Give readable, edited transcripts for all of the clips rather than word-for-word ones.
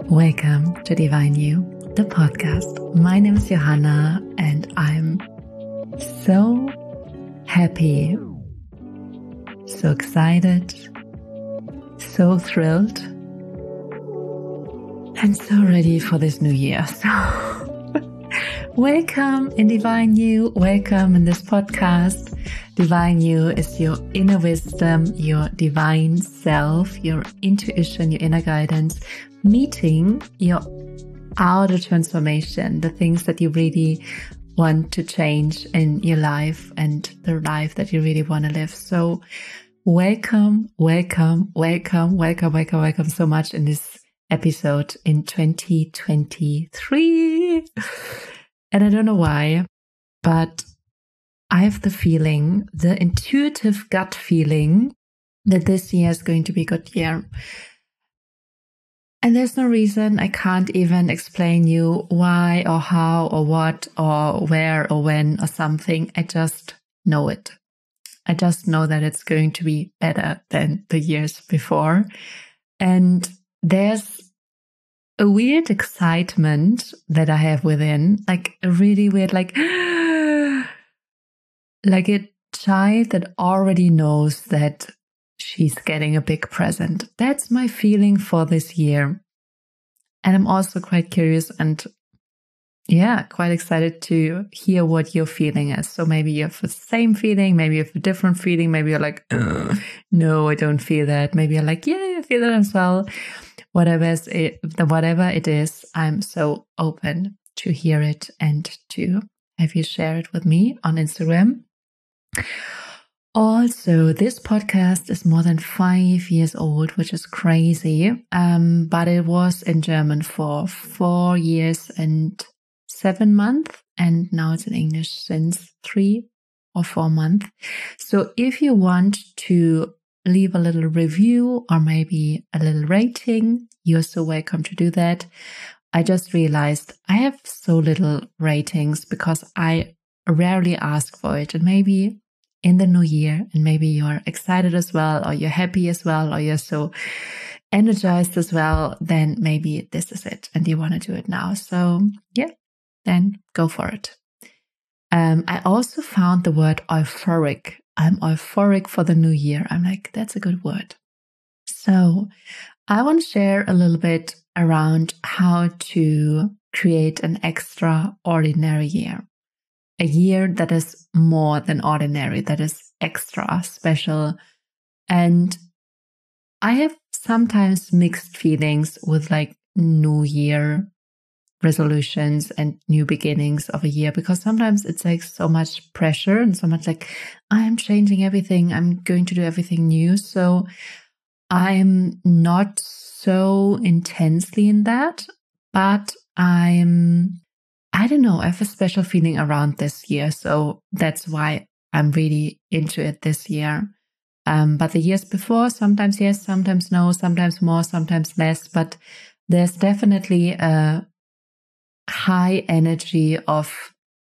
Welcome to Divine You, the podcast. My name is Johanna and I'm so happy, so excited, so thrilled, and so ready for this new year. So welcome in Divine You, welcome in this podcast. Divine You is your inner wisdom, your divine self, your intuition, your inner guidance, meeting your outer transformation, the things that you really want to change in your life and the life that you really want to live. So welcome so much in this episode in 2023. And I don't know why, but I have the feeling, the intuitive gut feeling that this year is going to be a good year. And there's no reason, I can't even explain you why or how or what or where or when or something. I just know it. I just know that it's going to be better than the years before. And there's a weird excitement that I have within, like a really weird, like a child that already knows that she's getting a big present. That's my feeling for this year. And I'm also quite curious and quite excited to hear what your feeling is. So maybe you have the same feeling, maybe you have a different feeling, maybe you're like, no, I don't feel that. Maybe you're like, yeah, I feel that as well. Whatever it is, I'm so open to hear it and to have you share it with me on Instagram. Also, this podcast is more than 5 years old, which is crazy. But it was in German for 4 years and 7 months. And now it's in English since 3 or 4 months. So if you want to leave a little review or maybe a little rating, you're so welcome to do that. I just realized I have so little ratings because I rarely ask for it. And maybe in the new year, and maybe you're excited as well, or you're happy as well, or you're so energized as well, then maybe this is it and you want to do it now. So then go for it. I also found the word euphoric. I'm euphoric for the new year. I'm like, that's a good word. So I want to share a little bit around how to create an extraordinary year. A year that is more than ordinary, that is extra special. And I have sometimes mixed feelings with like New Year resolutions and new beginnings of a year, because sometimes it's like so much pressure and so much like, I'm changing everything, I'm going to do everything new. So I'm not so intensely in that, but I don't know, I have a special feeling around this year. So that's why I'm really into it this year. But the years before, sometimes yes, sometimes no, sometimes more, sometimes less. But there's definitely a high energy of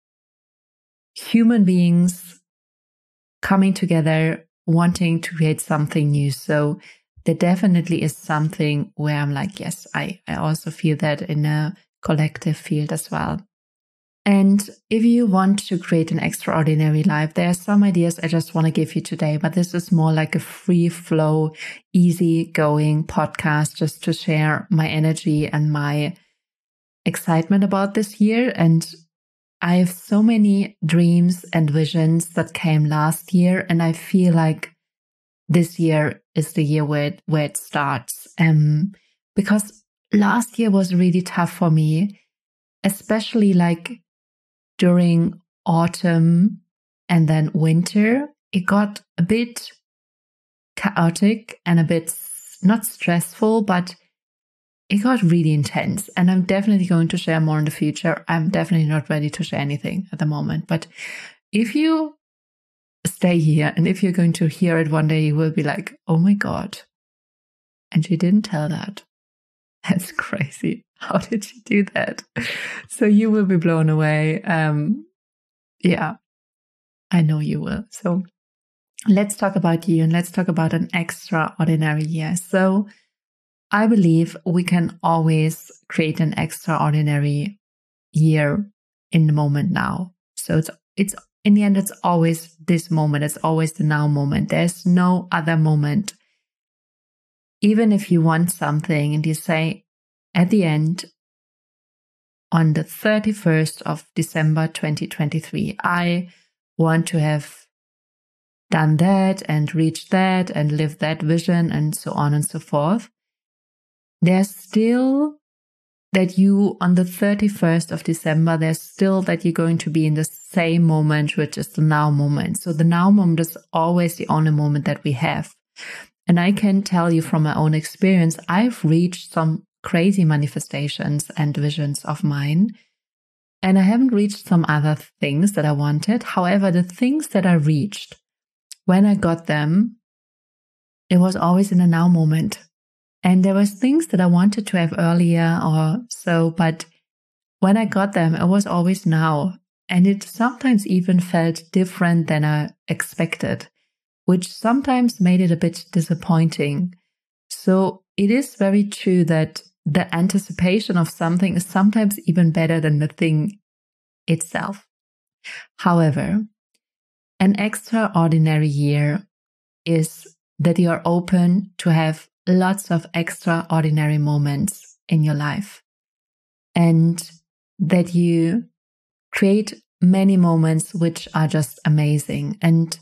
human beings coming together, wanting to create something new. So there definitely is something where I'm like, yes, I also feel that in a collective field as well. And if you want to create an extraordinary life, there are some ideas I just want to give you today, but this is more like a free flow, easy going podcast just to share my energy and my excitement about this year. And I have so many dreams and visions that came last year, and I feel like this year is the year where it starts. Because last year was really tough for me, especially like during autumn and then winter. It got a bit chaotic and a bit not stressful, but it got really intense. And I'm definitely going to share more in the future. I'm definitely not ready to share anything at the moment. But if you stay here and if you're going to hear it one day, you will be like, oh my God. And she didn't tell that. That's crazy. How did she do that? So you will be blown away. I know you will. So let's talk about you and let's talk about an extraordinary year. So I believe we can always create an extraordinary year in the moment now. So it's in the end, it's always this moment. It's always the now moment. There's no other moment. Even if you want something and you say at the end, on the 31st of December 2023, I want to have done that and reached that and lived that vision and so on and so forth. There's still that you, on the 31st of December, there's still that you're going to be in the same moment, which is the now moment. So the now moment is always the only moment that we have. And I can tell you from my own experience, I've reached some crazy manifestations and visions of mine. And I haven't reached some other things that I wanted. However, the things that I reached, when I got them, it was always in a now moment. And there was things that I wanted to have earlier or so, but when I got them, it was always now. And it sometimes even felt different than I expected, which sometimes made it a bit disappointing. So it is very true that the anticipation of something is sometimes even better than the thing itself. However, an extraordinary year is that you are open to have lots of extraordinary moments in your life and that you create many moments which are just amazing. And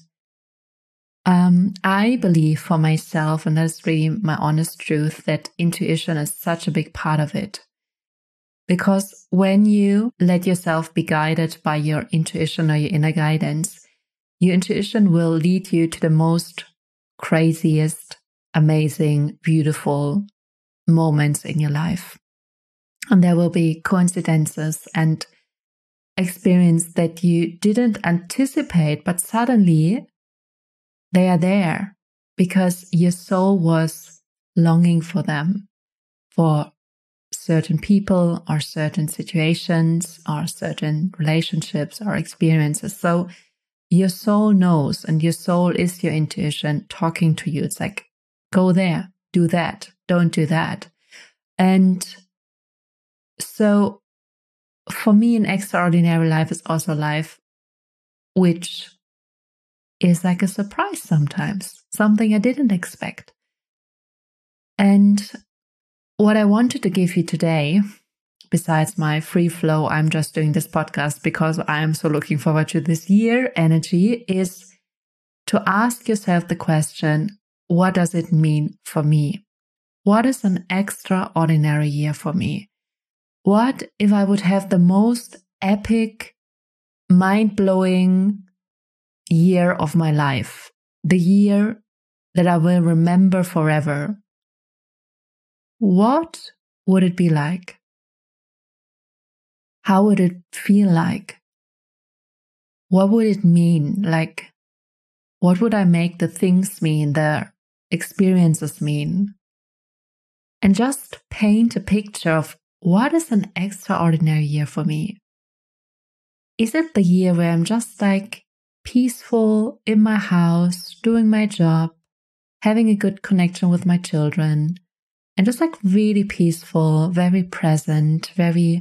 I believe for myself, and that's really my honest truth, that intuition is such a big part of it. Because when you let yourself be guided by your intuition or your inner guidance, your intuition will lead you to the most craziest, amazing, beautiful moments in your life. And there will be coincidences and experience that you didn't anticipate, but suddenly they are there because your soul was longing for them, for certain people or certain situations or certain relationships or experiences. So your soul knows, and your soul is your intuition talking to you. It's like, go there, do that, don't do that. And so for me, an extraordinary life is also a life which is like a surprise sometimes, something I didn't expect. And what I wanted to give you today, besides my free flow, I'm just doing this podcast because I'm so looking forward to this year energy, is to ask yourself the question, what does it mean for me? What is an extraordinary year for me? What if I would have the most epic, mind-blowing year of my life? The year that I will remember forever. What would it be like? How would it feel like? What would it mean? Like, what would I make the things mean, the experiences mean? And just paint a picture of what is an extraordinary year for me. Is it the year where I'm just like peaceful in my house, doing my job, having a good connection with my children, and just like really peaceful, very present, very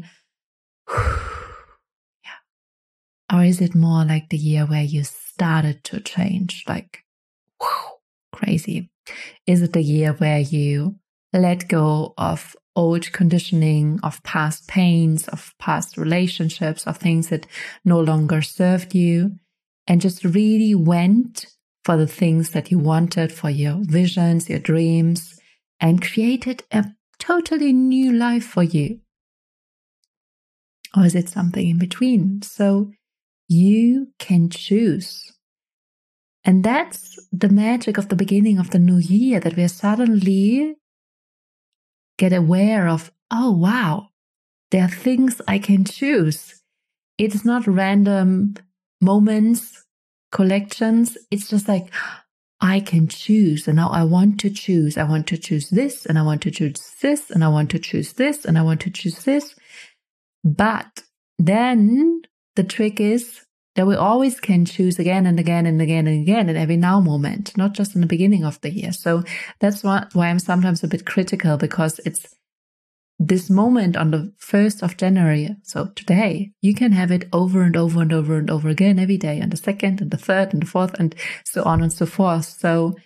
yeah. Or is it more like the year where you started to change, like crazy? Is it the year where you let go of old conditioning, of past pains, of past relationships, of things that no longer served you, and just really went for the things that you wanted, for your visions, your dreams, and created a totally new life for you? Or is it something in between? So you can choose. And that's the magic of the beginning of the new year, that we suddenly get aware of, oh wow, there are things I can choose. It's not random moments, collections. It's just like, I can choose, and now I want to choose. I want to choose this, and I want to choose this, and I want to choose this, and I want to choose this. But then the trick is that we always can choose again and again and again and again in every now moment, not just in the beginning of the year. So that's why I'm sometimes a bit critical, because it's this moment on the 1st of January. So today you can have it over and over and over and over again every day, and the 2nd and the 3rd and the 4th and so on and so forth. So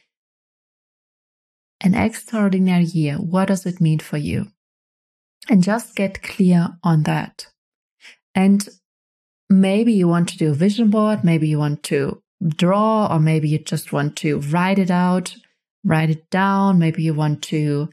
an extraordinary year, what does it mean for you? And just get clear on that. And maybe you want to do a vision board, maybe you want to draw, or maybe you just want to write it out, write it down. Maybe you want to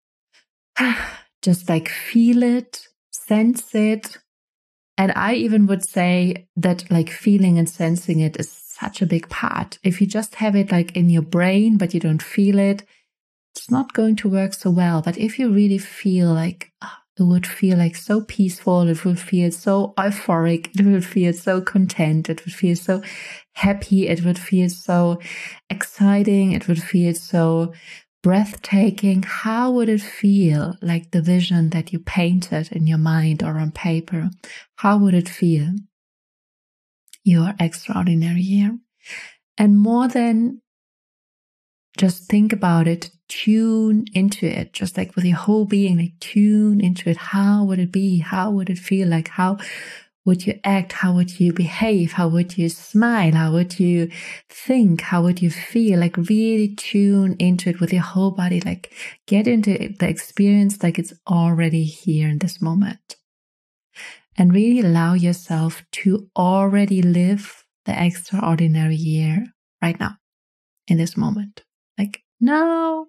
just like feel it, sense it. And I even would say that like feeling and sensing it is such a big part. If you just have it like in your brain, but you don't feel it, it's not going to work so well. But if you really feel like, it would feel like so peaceful, it would feel so euphoric, it would feel so content, it would feel so happy, it would feel so exciting, it would feel so breathtaking. How would it feel, like the vision that you painted in your mind or on paper? How would it feel? Your extraordinary year. And more than just think about it, tune into it, just like with your whole being, like tune into it. How would it be? How would it feel? Like, how would you act? How would you behave? How would you smile? How would you think? How would you feel? Like really tune into it with your whole body, like get into the experience like it's already here in this moment. And really allow yourself to already live the extraordinary year right now, in this moment. Like, no.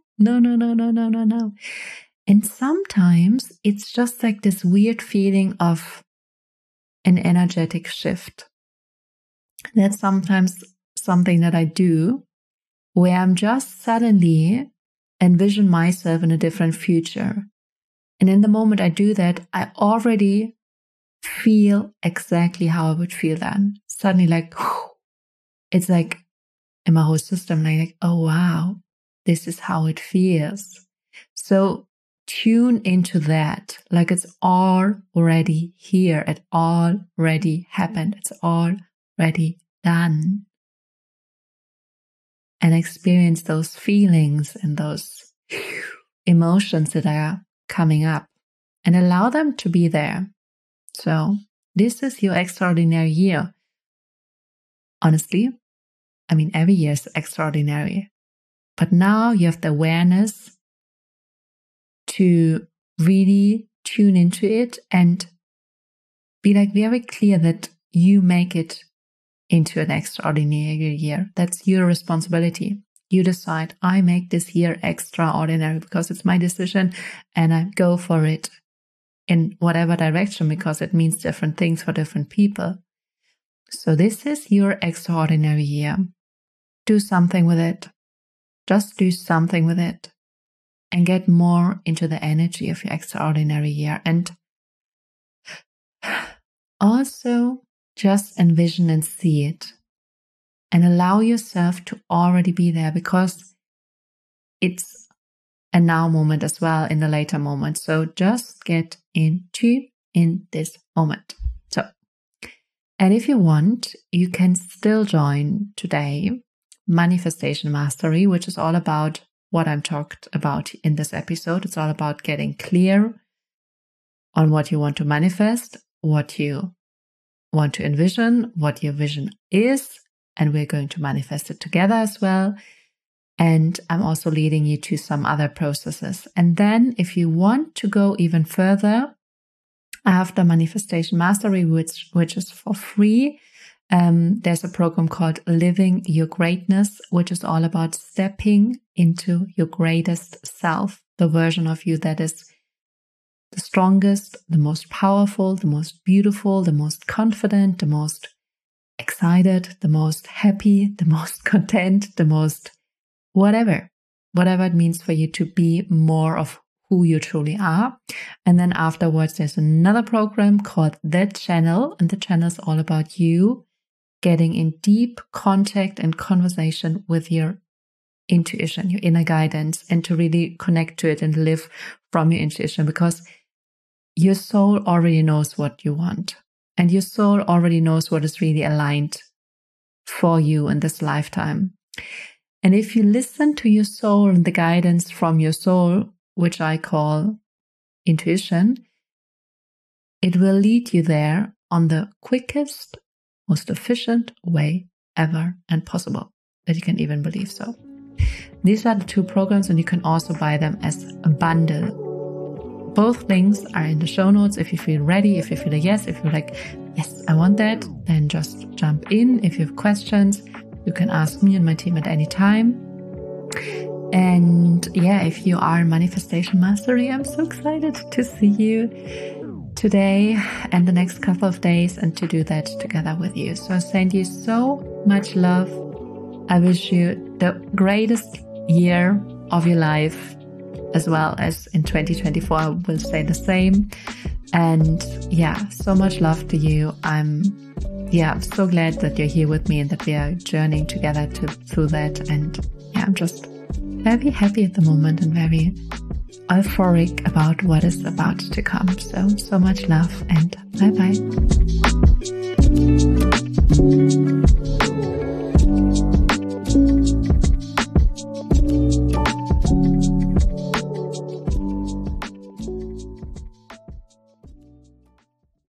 And sometimes it's just like this weird feeling of an energetic shift. That's sometimes something that I do, where I'm just suddenly envision myself in a different future. And in the moment I do that, I already feel exactly how I would feel then. Suddenly, like, it's like in my whole system, like, oh wow, this is how it feels. So tune into that, like it's already here, it already happened, it's already done. And experience those feelings and those emotions that are coming up, and allow them to be there. So this is your extraordinary year. Honestly, I mean, every year is extraordinary. But now you have the awareness to really tune into it and be like very clear that you make it into an extraordinary year. That's your responsibility. You decide, I make this year extraordinary because it's my decision, and I go for it in whatever direction, because it means different things for different people. So this is your extraordinary year. Do something with it. Just do something with it and get more into the energy of your extraordinary year. And also just envision and see it and allow yourself to already be there, because it's a now moment as well in the later moment. So just get into in this moment. So, and if you want, you can still join today Manifestation Mastery, which is all about what I'm talked about in this episode. It's all about getting clear on what you want to manifest, what you want to envision, what your vision is, and we're going to manifest it together as well. And I'm also leading you to some other processes. And then if you want to go even further, after Manifestation Mastery, which is for free, there's a program called Living Your Greatness, which is all about stepping into your greatest self, the version of you that is the strongest, the most powerful, the most beautiful, the most confident, the most excited, the most happy, the most content, the most whatever it means for you to be more of who you truly are. And then afterwards, there's another program called The Channel, and The Channel is all about you getting in deep contact and conversation with your intuition, your inner guidance, and to really connect to it and live from your intuition, because your soul already knows what you want. And your soul already knows what is really aligned for you in this lifetime. And if you listen to your soul and the guidance from your soul, which I call intuition, it will lead you there on the quickest, most efficient way ever and possible, that you can even believe so. These are the 2 programs, and you can also buy them as a bundle. Both links are in the show notes. If you feel ready, if you feel a yes, if you're like, yes, I want that, then just jump in. If you have questions, you can ask me and my team at any time. And yeah, if you are Manifestation Mastery, I'm so excited to see you today and the next couple of days and to do that together with you. So I send you so much love. I wish you the greatest year of your life, as well as in 2024, I will say the same. And yeah, so much love to you. I'm so glad that you're here with me and that we are journeying together through that. And yeah, I'm just very happy at the moment and very euphoric about what is about to come. So much love, and bye-bye.